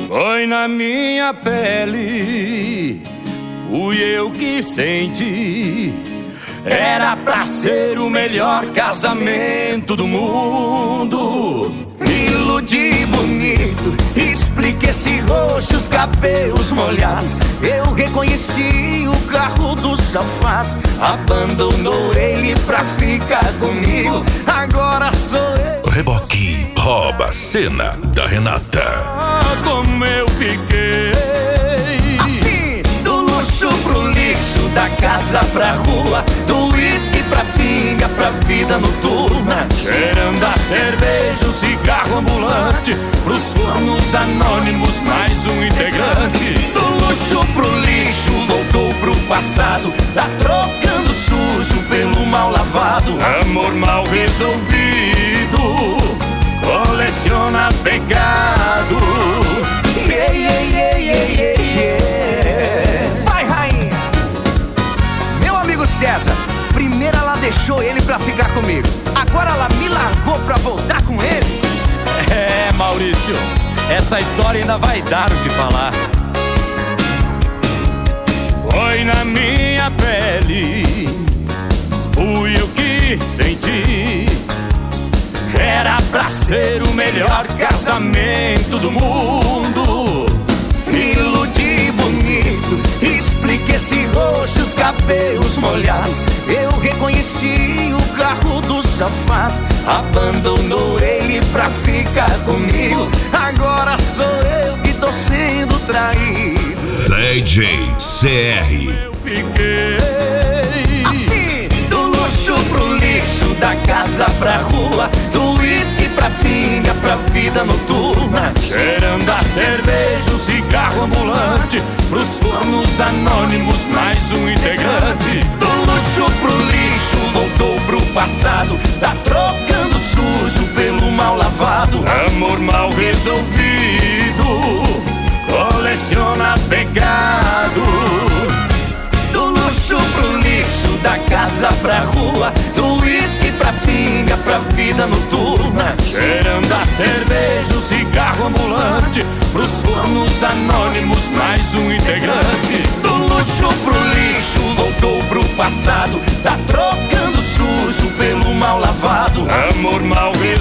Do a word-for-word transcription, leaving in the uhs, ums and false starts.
Foi na minha pele, fui eu que senti. Era pra ser o melhor casamento do mundo. Me iludi bonito, expliquei esse rosto, os cabelos molhados. Eu reconheci o carro do safado. Abandonou ele pra ficar comigo. Agora sou eu. O Reboque rouba a cena da Renata. Ah, como eu fiquei assim, do luxo pro lixo, da casa pra rua, do uísque pra pinga, pra vida noturna, cheirando a cerveja, um cigarro ambulante, pros fornos anônimos, mais um integrante. Do luxo pro lixo, voltou pro passado, tá trocando sujo pelo mal lavado. Amor mal resolvido, coleciona pecado. Yeah, yeah, yeah, yeah, yeah, yeah. Vai, rainha! Meu amigo César, primeiro ela deixou ele pra ficar comigo, agora ela me largou pra voltar com ele. É, Maurício, essa história ainda vai dar o que falar. Foi na minha pele, fui eu que senti. Era pra ser o melhor casamento do mundo. Me iludi bonito, expliquei esse rosto, os cabelos molhados. Eu reconheci o carro do safado. Abandonou ele pra ficar comigo. Agora sou eu que tô sendo traído. D J C R. Eu fiquei assim, do luxo pro lixo, da casa pra rua, do uísque pra pinga, pra vida noturna, cheirando a cerveja, um cigarro ambulante, pros fornos anônimos, mais um integrante. Do luxo pro lixo, voltou pro passado, tá trocando sujo pelo mal lavado. Amor mal resolvido, coleciona pecado. Do luxo pro lixo, da casa pra rua, do uísque pra pinga, pra vida noturna, cheirando a cerveja, um cigarro ambulante, pros fornos anônimos, mais um integrante. Do luxo pro lixo, voltou pro passado, tá trocando sujo pelo mal lavado. Amor mal resolvido,